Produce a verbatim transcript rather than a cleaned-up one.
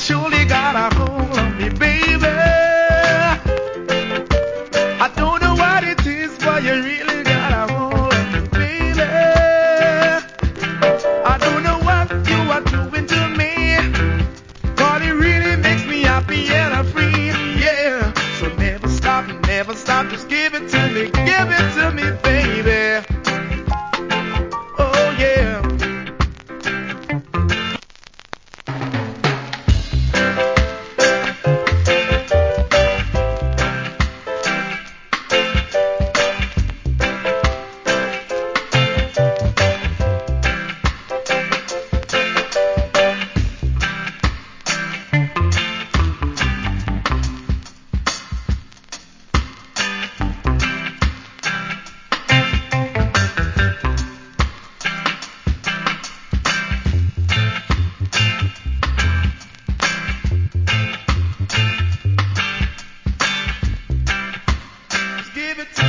surely got a hold on me, baby. I don't know what it is, but you really got a hold on me, baby. I don't know what you are doing to me, but it really makes me happy and I'm free, yeah. So never stop, never stop, just give it to me, give it to me, baby. Oh yeah. Give it to